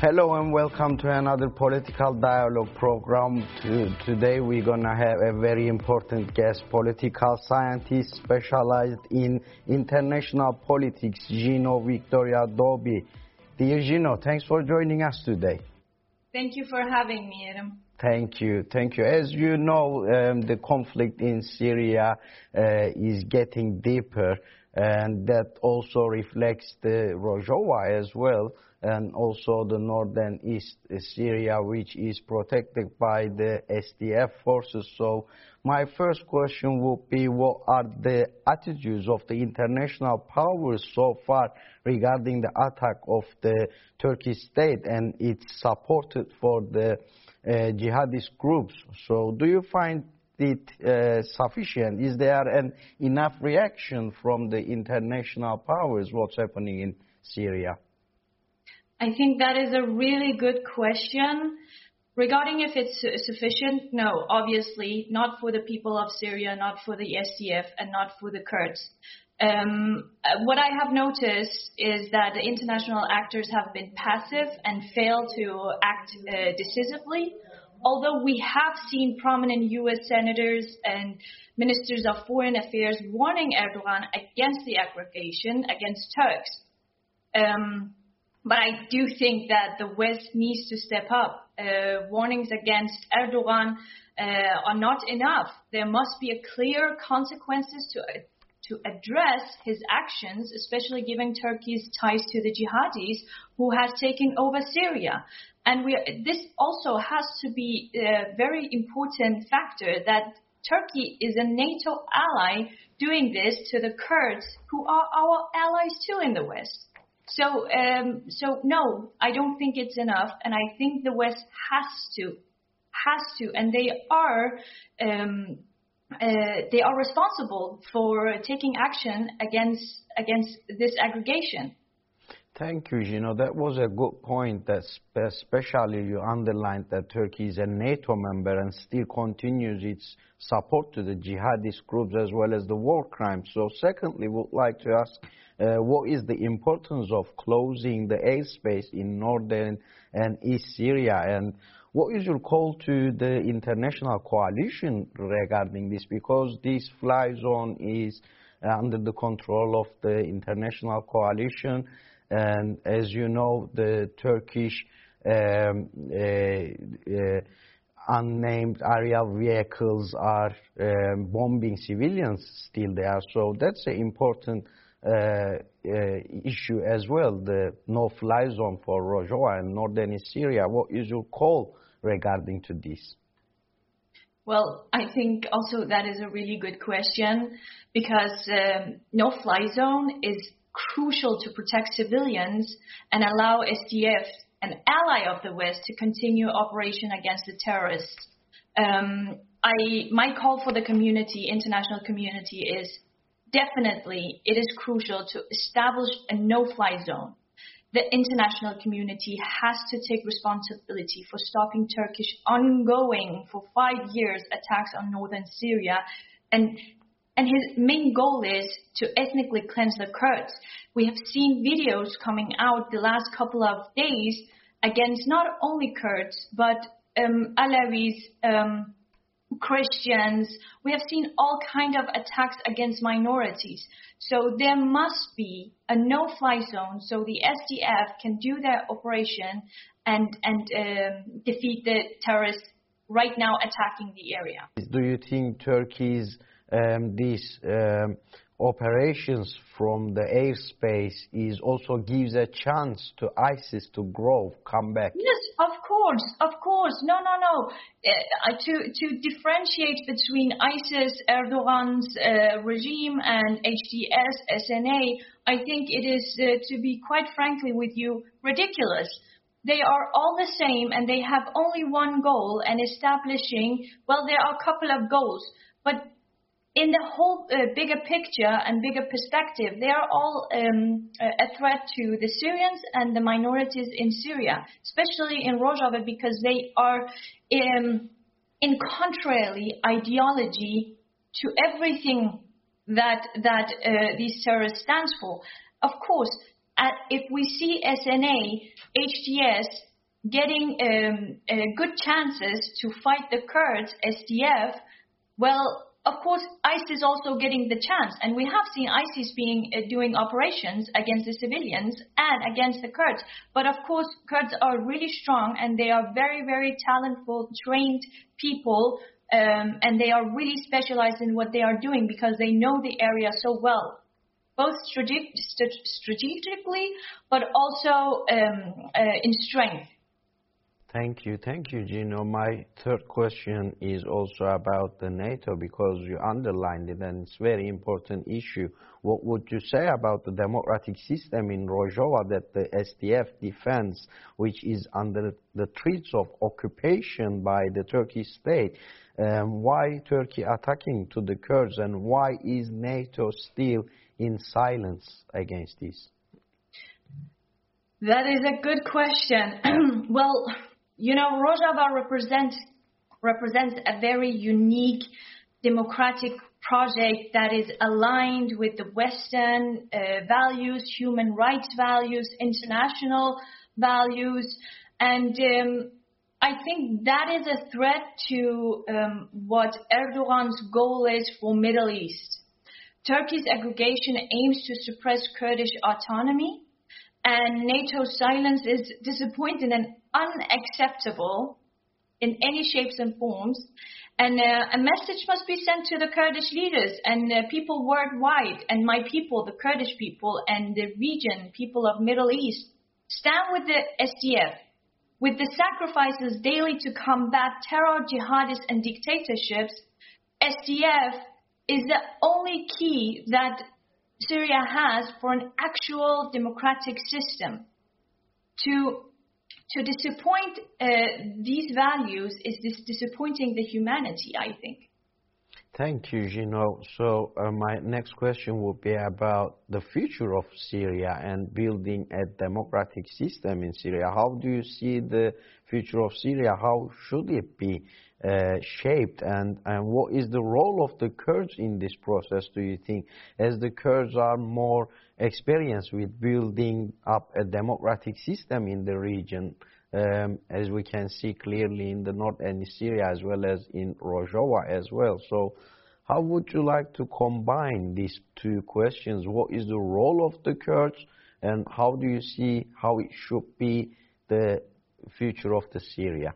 Hello and welcome to another political dialogue program. Today we're gonna have a very important guest, political scientist specialized in international politics, Gino Victoria Dobi. Dear Gino, thanks for joining us today. Thank you for having me, Adam. Thank you. As you know, the conflict in Syria is getting deeper, and that also reflects the Rojava as well, and also the northern east Syria, which is protected by the SDF forces. So my first question would be, what are the attitudes of the international powers so far regarding the attack of the Turkish state and its support for the jihadist groups? So do you find it sufficient? Is there an enough reaction from the international powers what's happening in Syria? I think that is a really good question. Regarding if it's sufficient, no, obviously not for the people of Syria, not for the SDF, and not for the Kurds. What I have noticed is that the international actors have been passive and failed to act decisively. Although we have seen prominent U.S. senators and ministers of foreign affairs warning Erdogan against the aggregation against Turks. But I do think that the West needs to step up. Warnings against Erdogan are not enough. There must be clear consequences to address his actions, especially given Turkey's ties to the jihadis who has taken over Syria. And this also has to be a very important factor that Turkey is a NATO ally doing this to the Kurds, who are our allies too in the West. So no, I don't think it's enough, and I think the West has to, and they are responsible for taking action against this aggregation. Thank you, Gino. That was a good point, that especially you underlined that Turkey is a NATO member and still continues its support to the jihadist groups as well as the war crimes. So secondly, we would like to ask, what is the importance of closing the airspace in northern and east Syria, and what is your call to the international coalition regarding this? Because this fly zone is under the control of the international coalition. And as you know, the Turkish unnamed aerial vehicles are bombing civilians still there. So that's an important issue as well, the no-fly zone for Rojava and northern Syria. What is your call regarding to this? Well, I think also that is a really good question, because no-fly zone is crucial to protect civilians and allow SDF, an ally of the West, to continue operation against the terrorists. My call for the community, international community, is definitely it is crucial to establish a no-fly zone. The international community has to take responsibility for stopping Turkish ongoing for 5 years attacks on northern Syria, and his main goal is to ethnically cleanse the Kurds. We have seen videos coming out the last couple of days against not only Kurds, but Alawis, Christians. We have seen all kinds of attacks against minorities. So there must be a no-fly zone so the SDF can do their operation and defeat the terrorists right now attacking the area. Do you think Turkey's these operations from the airspace is also gives a chance to ISIS to grow, come back? Yes, of course. No. To differentiate between ISIS, Erdogan's regime, and HDS, SNA, I think it is, to be quite frankly with you, ridiculous. They are all the same, and they have only one goal, and establishing, well, there are a couple of goals, but in the whole bigger picture and bigger perspective, they are all a threat to the Syrians and the minorities in Syria, especially in Rojava, because they are in contrary ideology to everything that these terrorists stands for. Of course, if we see SNA, HDS getting good chances to fight the Kurds, SDF, well, of course, ISIS is also getting the chance. And we have seen ISIS doing operations against the civilians and against the Kurds. But of course, Kurds are really strong and they are very, very talented, trained people. And they are really specialized in what they are doing because they know the area so well, both strategically, but also in strength. Thank you, Gino. My third question is also about the NATO because you underlined it and it's a very important issue. What would you say about the democratic system in Rojava that the SDF defends, which is under the threats of occupation by the Turkish state? Why Turkey attacking to the Kurds and why is NATO still in silence against this? That is a good question. Well, you know, Rojava represents a very unique democratic project that is aligned with the Western values, human rights values, international values, and I think that is a threat to what Erdogan's goal is for Middle East. Turkey's aggregation aims to suppress Kurdish autonomy, and NATO's silence is disappointing and unacceptable in any shapes and forms. And a message must be sent to the Kurdish leaders and people worldwide, and my people, the Kurdish people, and the region, people of Middle East. Stand with the SDF. With the sacrifices daily to combat terror, jihadists, and dictatorships, SDF is the only key that Syria has for an actual democratic system. To disappoint these values is disappointing the humanity, I think. Thank you, Gino. So my next question will be about the future of Syria and building a democratic system in Syria. How do you see the future of Syria? How should it be shaped? And what is the role of the Kurds in this process, do you think? As the Kurds are more experienced with building up a democratic system in the region, as we can see clearly in the north and in Syria as well as in Rojava as well. So how would you like to combine these two questions? What is the role of the Kurds and how do you see how it should be the future of the Syria?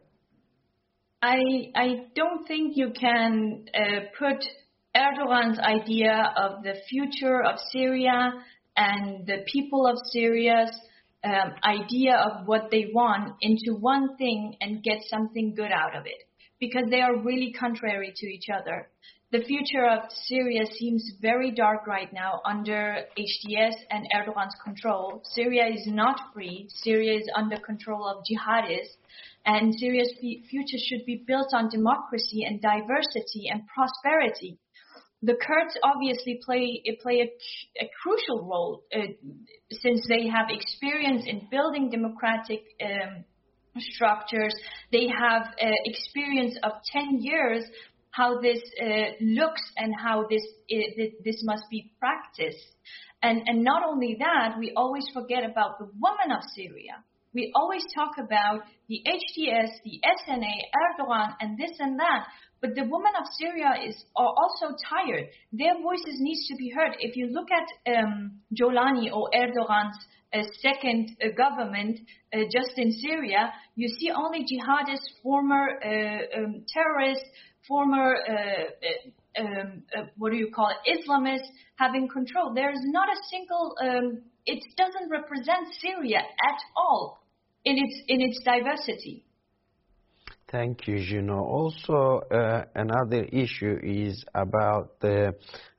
I don't think you can put Erdogan's idea of the future of Syria and the people of Syria's idea of what they want into one thing and get something good out of it, because they are really contrary to each other. The future of Syria seems very dark right now under HDS and Erdogan's control. Syria is not free. Syria is under control of jihadists. And Syria's future should be built on democracy and diversity and prosperity. The Kurds obviously play a crucial role since they have experience in building democratic structures. They have experience of 10 years how this looks and how this must be practiced. And not only that, we always forget about the women of Syria. We always talk about the HDS, the SNA, Erdogan, and this and that. But the women of Syria are also tired. Their voices need to be heard. If you look at Jolani or Erdogan's second government just in Syria, you see only jihadists, former terrorists, former, Islamists having control. There is not a single, it doesn't represent Syria at all in its diversity. Thank you, Gino. Also, another issue is about the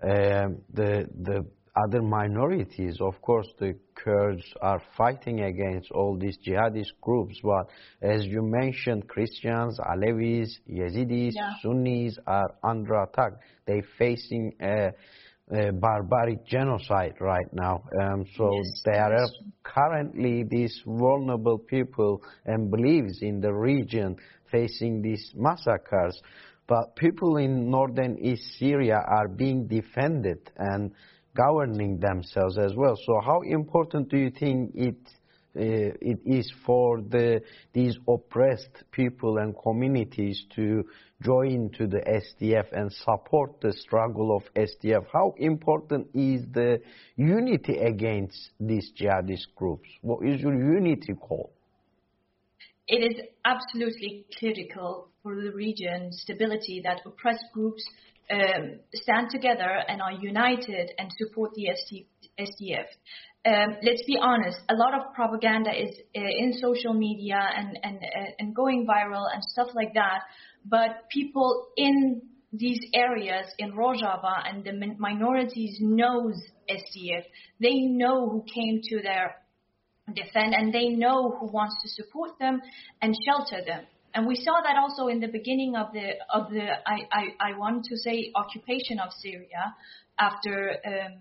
other minorities. Of course, the Kurds are fighting against all these jihadist groups, but as you mentioned, Christians, Alevis, Yazidis, Sunnis are under attack. They're facing a barbaric genocide right now. There are currently these vulnerable people and beliefs in the region facing these massacres. But people in northern East Syria are being defended and governing themselves as well. So how important do you think it it is for these oppressed people and communities to join to the SDF and support the struggle of SDF. How important is the unity against these jihadist groups? What is your unity call? It is absolutely critical for the region stability that oppressed groups stand together and are united and support the SDF. Let's be honest, a lot of propaganda is in social media and going viral and stuff like that, but people in these areas in Rojava and the minorities knows SDF. They know who came to their defend, and they know who wants to support them and shelter them. And we saw that also in the beginning of the I want to say occupation of Syria after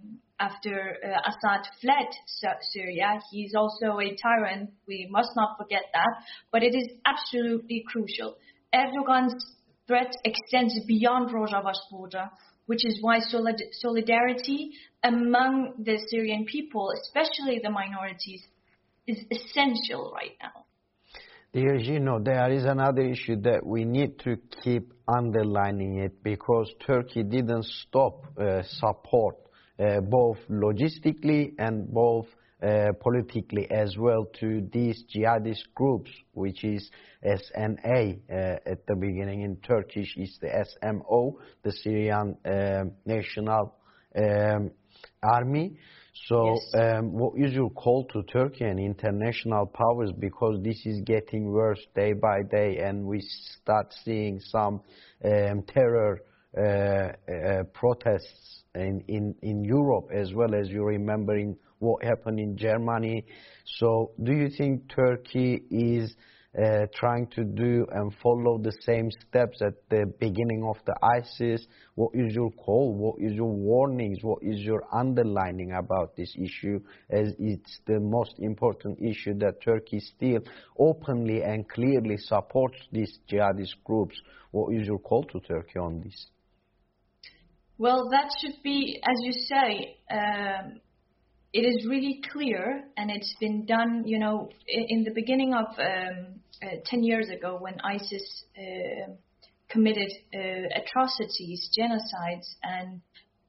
Assad fled Syria. He's also a tyrant. We must not forget that. But it is absolutely crucial. Erdogan's threat extends beyond Rojava's border, which is why solidarity among the Syrian people, especially the minorities, is essential right now. Dear Gino, there is another issue that we need to keep underlining it, because Turkey didn't stop support both logistically and both politically as well to these jihadist groups, which is SNA at the beginning. In Turkish is the SMO, the Syrian National Army. So yes. what is your call to Turkey and international powers, because this is getting worse day by day and we start seeing some terror protests in Europe, as well as you remembering what happened in Germany. So do you think Turkey is trying to do and follow the same steps at the beginning of the ISIS? What is your call? What is your warnings? What is your underlining about this issue, as it's the most important issue that Turkey still openly and clearly supports these jihadist groups? What is your call to Turkey on this? Well, that should be, as you say, it is really clear, and it's been done, in the beginning of 10 years ago when ISIS committed atrocities, genocides, and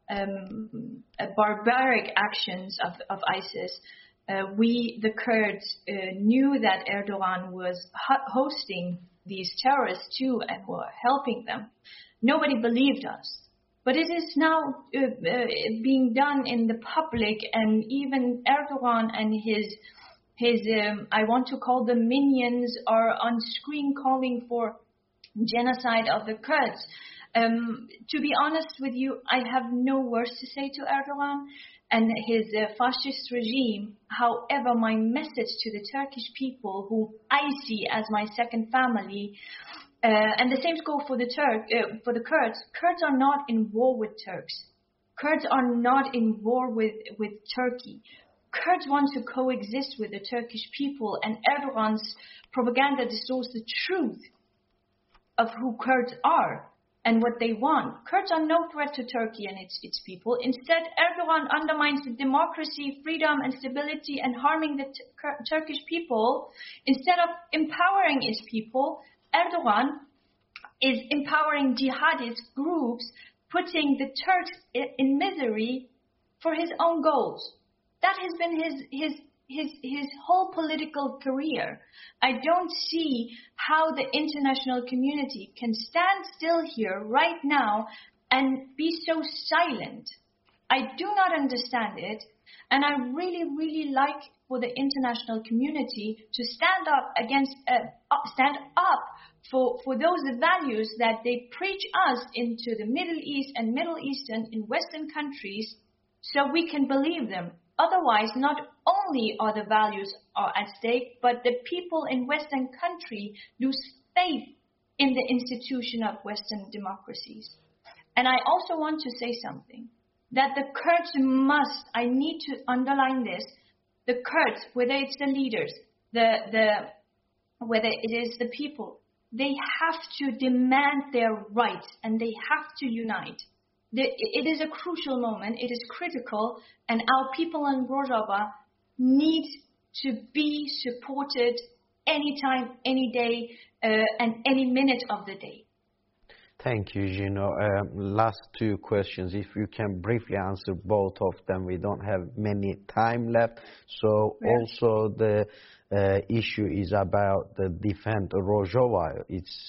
barbaric actions of ISIS. We, the Kurds, knew that Erdogan was hosting these terrorists too and were helping them. Nobody believed us. But it is now being done in the public, and even Erdogan and his I want to call them minions are on screen calling for genocide of the Kurds. To be honest with you, I have no words to say to Erdogan and his fascist regime. However, my message to the Turkish people, who I see as my second family, and the same goes for the Kurds. Kurds are not in war with Turks. Kurds are not in war with Turkey. Kurds want to coexist with the Turkish people, and Erdogan's propaganda distorts the truth of who Kurds are and what they want. Kurds are no threat to Turkey and its people. Instead, Erdogan undermines the democracy, freedom, and stability and harming the Turkish people. Instead of empowering its people, Erdogan is empowering jihadist groups, putting the Turks in misery for his own goals. That has been his whole political career. I don't see how the international community can stand still here right now and be so silent. I do not understand it, and I really, really like for the international community to stand up for those values that they preach us into the Middle East and Middle Eastern in Western countries, so we can believe them. Otherwise, not only are the values are at stake, but the people in Western country lose faith in the institution of Western democracies. And I also want to say something, that the Kurds must, I need to underline this, the Kurds, whether it's the leaders, whether it is the people, they have to demand their rights and they have to unite. It is a crucial moment, it is critical, and our people in Rojava need to be supported anytime, any day, and any minute of the day. Thank you, Gino. Last two questions. If you can briefly answer both of them, we don't have many time left. So Yeah. also the issue is about the Defend Rojava.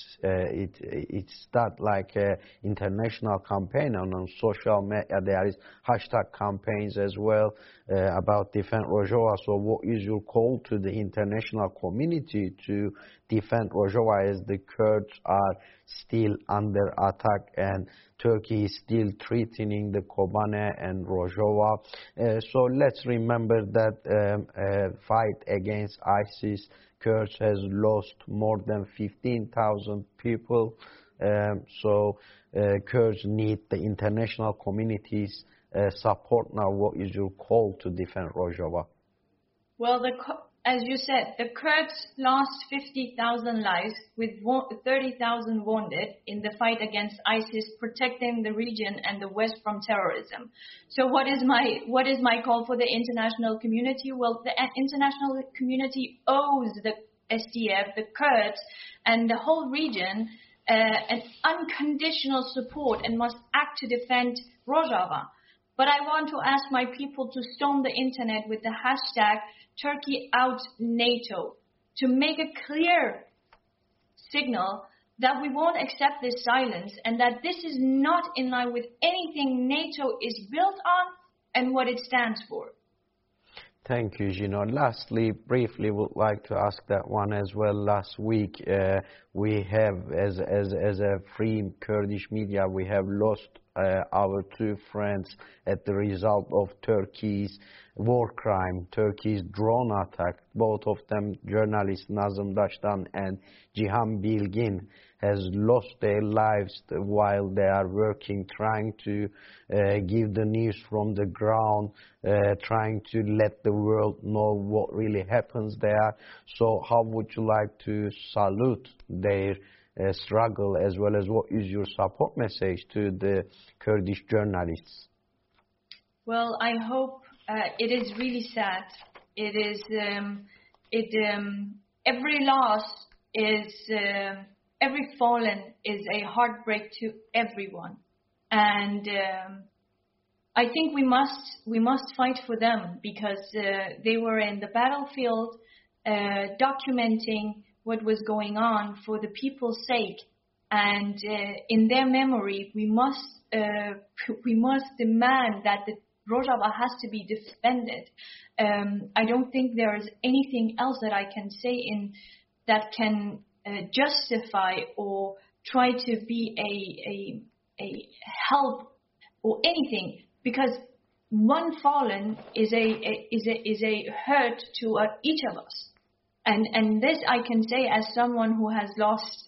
It start like an international campaign on social media. There is hashtag campaigns as well about Defend Rojava. So what is your call to the international community to defend Rojava as the Kurds are still under attack and Turkey is still threatening the Kobane and Rojava? So let's remember that fight against ISIS, Kurds has lost more than 15,000 people. So Kurds need the international community's support now. What is your call to defend Rojava? Well, as you said, the Kurds lost 50,000 lives with 30,000 wounded in the fight against ISIS, protecting the region and the West from terrorism. So what is my call for the international community? Well, the international community owes the SDF, the Kurds, and the whole region an unconditional support and must act to defend Rojava. But I want to ask my people to storm the internet with the hashtag Turkey out NATO to make a clear signal that we won't accept this silence and that this is not in line with anything NATO is built on and what it stands for. Thank you, Gino. Lastly, briefly, would like to ask that one as well. Last week, we have, as a free Kurdish media, we have lost our two friends at the result of Turkey's war crime, Turkey's drone attack. Both of them, journalists Nazım Daştan and Cihan Bilgin, has lost their lives while they are working, trying to give the news from the ground, trying to let the world know what really happens there. So how would you like to salute their struggle, as well as what is your support message to the Kurdish journalists? Well, I hope it is really sad. It is every loss is every fallen is a heartbreak to everyone, and I think we must fight for them because they were in the battlefield, documenting what was going on for the people's sake, and in their memory, we must demand that the Rojava has to be defended. I don't think there is anything else that I can say that can justify or try to be a help or anything, because one fallen is a hurt to each of us, and this I can say as someone who has lost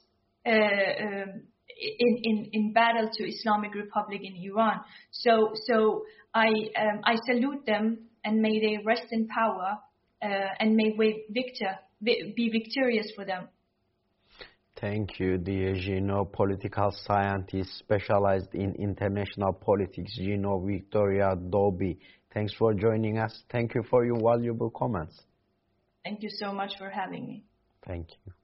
in battle to Islamic Republic in Iran. So I salute them, and may they rest in power, and may we be victorious for them. Thank you, dear Gino, political scientist specialized in international politics, Gino Victoria Dobi. Thanks for joining us. Thank you for your valuable comments. Thank you so much for having me. Thank you.